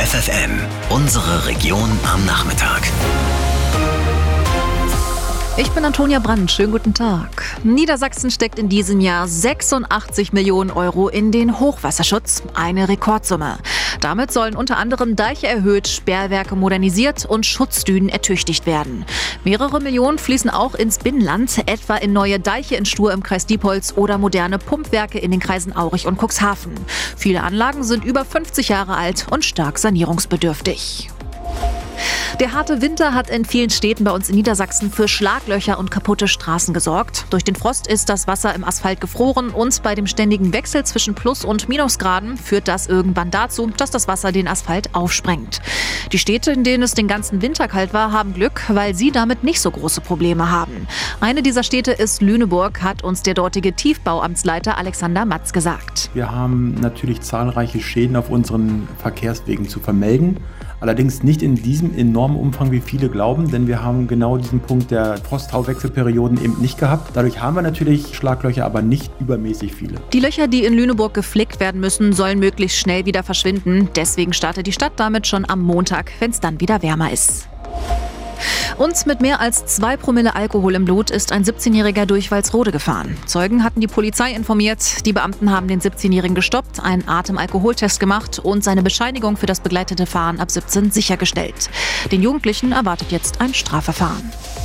FFN, unsere Region am Nachmittag. Ich bin Antonia Brandt, schönen guten Tag. Niedersachsen steckt in diesem Jahr 86 Millionen Euro in den Hochwasserschutz, eine Rekordsumme. Damit sollen unter anderem Deiche erhöht, Sperrwerke modernisiert und Schutzdünen ertüchtigt werden. Mehrere Millionen fließen auch ins Binnenland, etwa in neue Deiche in Stur im Kreis Diepholz oder moderne Pumpwerke in den Kreisen Aurich und Cuxhaven. Viele Anlagen sind über 50 Jahre alt und stark sanierungsbedürftig. Der harte Winter hat in vielen Städten bei uns in Niedersachsen für Schlaglöcher und kaputte Straßen gesorgt. Durch den Frost ist das Wasser im Asphalt gefroren und bei dem ständigen Wechsel zwischen Plus- und Minusgraden führt das irgendwann dazu, dass das Wasser den Asphalt aufsprengt. Die Städte, in denen es den ganzen Winter kalt war, haben Glück, weil sie damit nicht so große Probleme haben. Eine dieser Städte ist Lüneburg, hat uns der dortige Tiefbauamtsleiter Alexander Matz gesagt. Wir haben natürlich zahlreiche Schäden auf unseren Verkehrswegen zu vermelden. Allerdings nicht in diesem enormen Umfang, wie viele glauben, denn wir haben genau diesen Punkt der Frost-Tau-Wechselperioden eben nicht gehabt. Dadurch haben wir natürlich Schlaglöcher, aber nicht übermäßig viele. Die Löcher, die in Lüneburg geflickt werden müssen, sollen möglichst schnell wieder verschwinden. Deswegen startet die Stadt damit schon am Montag, wenn es dann wieder wärmer ist. Und mit mehr als 2 Promille Alkohol im Blut ist ein 17-Jähriger durch Walsrode gefahren. Zeugen hatten die Polizei informiert. Die Beamten haben den 17-Jährigen gestoppt, einen Atemalkoholtest gemacht und seine Bescheinigung für das begleitete Fahren ab 17 sichergestellt. Den Jugendlichen erwartet jetzt ein Strafverfahren.